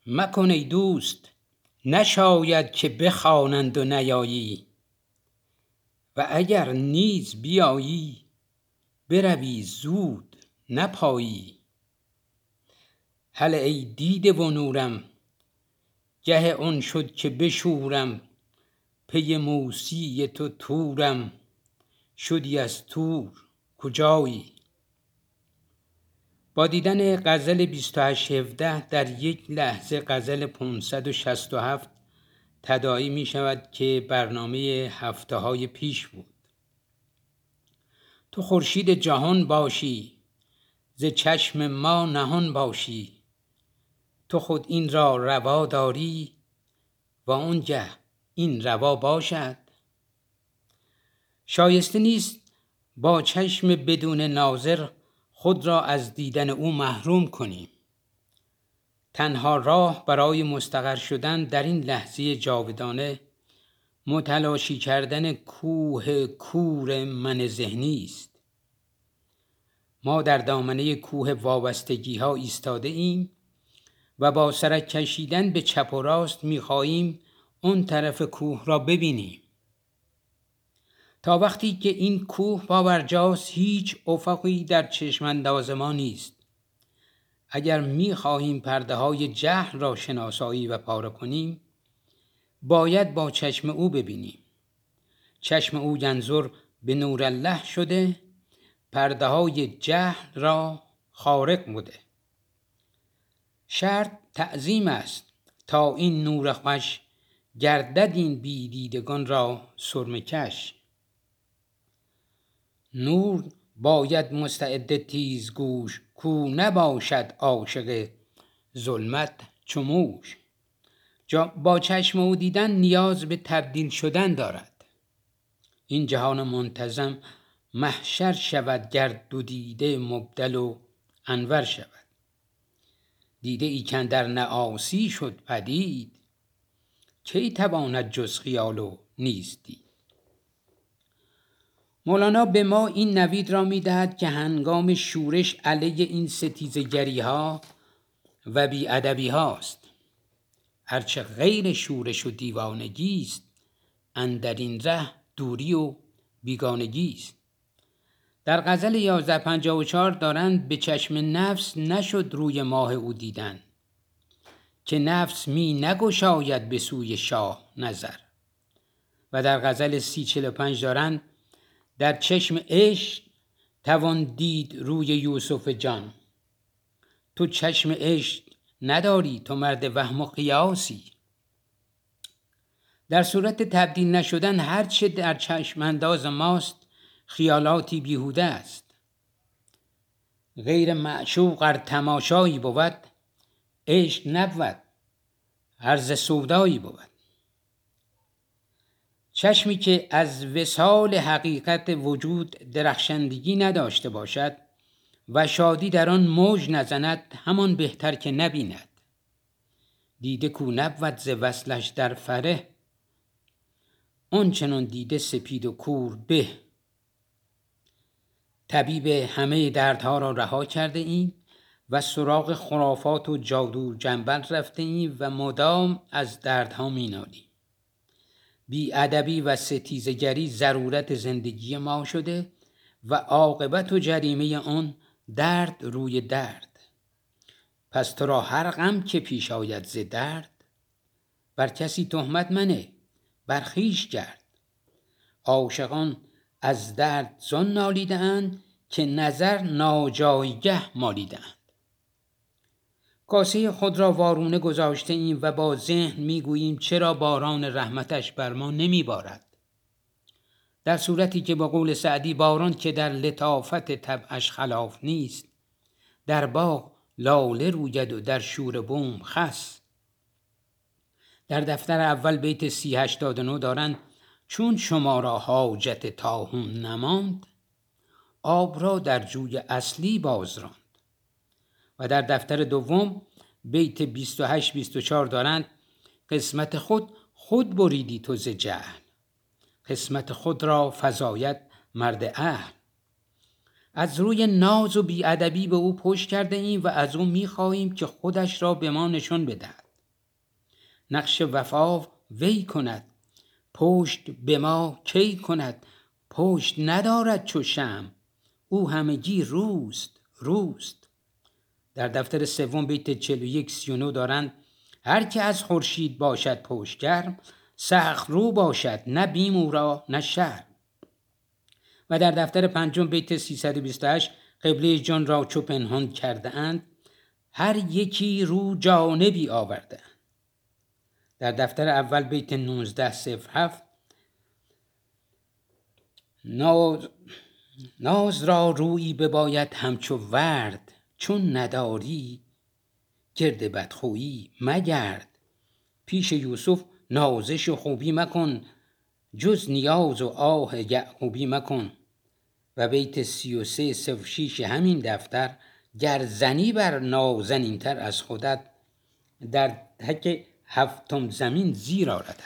مکن ای دوست، نشاید که بخوانند و نیایی، و اگر نیز بیایی بروی زود نپایی. هله ای دیده و نورم، گه آن شد که بشورم، پی موسی تو طورم، شدی از طور کجایی. با دیدن غزل 2817 در یک لحظه غزل 567 تداعی می شود که برنامه هفته های پیش بود. تو خورشید جهان باشی، ز چشم ما نهان باشی، تو خود این را روا داری و آنگه این روا باشد. شایسته نیست با چشم بدون ناظر خود را از دیدن او محروم کنیم. تنها راه برای مستقر شدن در این لحظه جاودانه متلاشی کردن کوه کور من ذهنی است. ما در دامنه کوه وابستگی ها ایستاده ایم و با سرک کشیدن به چپ و راست می‌خواهیم اون طرف کوه را ببینیم. تا وقتی که این کوه باورجاست هیچ افقی در چشم انداز ما نیست. اگر می‌خواهیم پرده های جهل را شناسایی و پاره کنیم باید با چشم او ببینیم. چشم او ینظر به نور الله شده، پرده های جهل را خارق بوده. شرط تعظیم است تا این نور خوش، گردد این بی دیدگان را سرمه کش. نور باید مستعد تیزگوش، کو نباشد عاشق ظلمت چو موش. با چشم او دیدن نیاز به تبدیل شدن دارد. این جهان منتظم محشر شود گر دو دیده مبدل و انور شود. دیده ای کاندر نعاسی شد پدید، کی تواند جز خیال و نیستی. مولانا به ما این نوید را می‌دهد که هنگام شورش علیه این ستیزگری ها و بی‌ادبی هاست. هرچه غیر شورش و دیوانگی است اندر این ره دوری و بیگانگی است. در غزل 1154 دارند به چشم نفس نشد روی ماه او دیدن، که نفس می نگشاید به سوی شاه نظر. و در غزل 3045 دارند در چشم عشق توان دید روی یوسف جان. تو چشم عشق نداری، تو مرد وهم و قیاسی. در صورت تبدیل نشدن هرچه در چشم انداز ماست خیالاتی بیهوده است. غیر معشوق ار تماشایی بود، عشق نبود عرض سودایی بود. چشمی که از وصال حقیقت وجود درخشندگی نداشته باشد و شادی در آن موج نزند همان بهتر که نبیند. دیده کو نبود ز وصلش در فره، اون چنان دیده سپید و کور به. طبیب همه دردها را رها کرده ایم و سراغ خرافات و جادو جنبل رفته ایم و مدام از دردها می نالیم. بی ادبی و ستیزگری ضرورت زندگی ما شده و عاقبت و جریمه آن درد روی درد. پس تو را هر غم که پیش آید ز درد، بر کسی تهمت منه، بر خویش گرد. عاشقان از درد زان نالیده اند که نظر ناجایگه مالیده اند. کاسه خود را وارونه گذاشته ایم و با ذهن میگوییم چرا باران رحمتش بر ما نمی بارد، در صورتی که با قول سعدی باران که در لطافت طبعش خلاف نیست، در باغ لاله روید و در شوره بوم خس. در دفتر اول بیت 3089 دارند چون شما را حاجت طاحون نماند، آب را در جوی اصلی باز راند. و در دفتر دوم بیت 28-24 دارند قسمت خود بریدی تو ز جهل، قسمت خود را فزاید مرد اهل. از روی ناز و بی‌ادبی به او پشت کرده ایم و از او می‌خواهیم که خودش را به ما نشان بدهد. نقش وفا وی کند، پشت به ما کی کند. پشت ندارد چو شمع، او همگی روست. در دفتر سوم بیت 41-39 دارند: هر که از خورشید باشد پشت گرم، سخت رو باشد نه بیم او را نه شرم. و در دفتر پنجم بیت 328 قبله جان را چو پنهان کرده اند، هر یکی رو جانبی آورده اند. در دفتر اول بیت 19-07 ناز را رویی بباید همچو ورد، چون نداری گرد بدخویی مگرد. پیش یوسف نازش و خوبی مکن، جز نیاز و آه یعقوبی مکن. و بیت 33-06 همین دفتر: گر زنی بر نازنین تر از خودت، در تک هفتم زمین زیر آردد.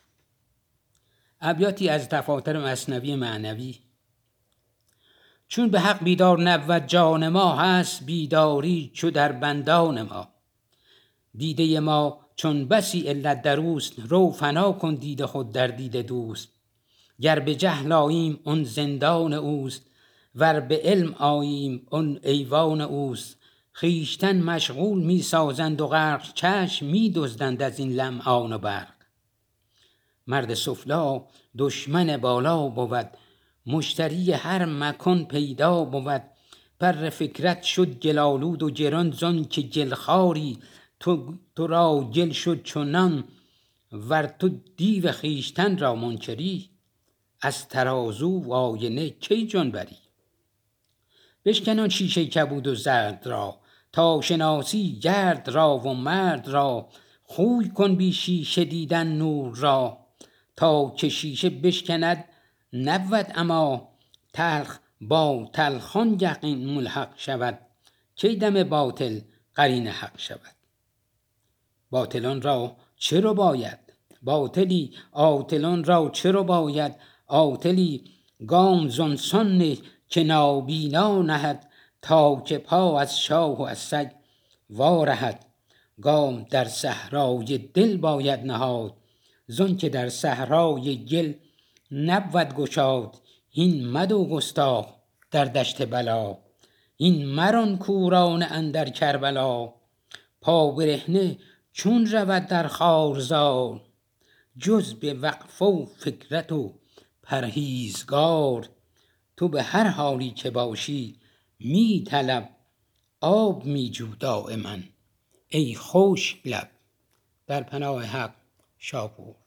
ابیاتی از دفاتر مثنوی معنوی: چون به حق بیدار نبود جان ما، هست بیداری چو در بندان ما. دیده ما چون بسی علت در اوست، رو فنا کن دیده خود در دیده دوست. گر به جهل آییم اون زندان اوست، ور به علم آییم اون ایوان اوست. خویشتن مشغول می سازند و غرق، چشم می دزدند از این لمعان و برق. مرد سفلا دشمن بالا بود، مشتری هر مکان پیدا بود. پر فکرت شد گلالود و گران، زان که گلخواری تو را گل شد چنان. ور تو دیو خویشتن را منکری، از ترازو و آینه کی جان بری. بشکن آن شیشه کبود و زرد را، تا شناسی گرد را و مرد را. خوی کن بی شیشه دیدن نور را، تا که شیشه بشکند نبود اما. تلخ با تلخان یقین ملحق شود، کی دم باطل قرین حق شود. باطلان را چه رو باید؟ باطلی عاطلان را چه رو باید؟ عاطلی گام زانسان نه که نابینا نهد، تا که پا از شاه و از سگ وارهد. گام در صحرای دل باید نهاد، زان که در صحرای گل نبود گشاد. این مدو گستاخ در دشت بلا، این مران کورانه اندر کربلا. پا برهنه چون رود در خارزار، جز به وقفه و فکرت و پرهیزگار. تو به هر حالی که باشی می طلب، آب می جو دائما ای خشک لب. در پناه حق شاپور.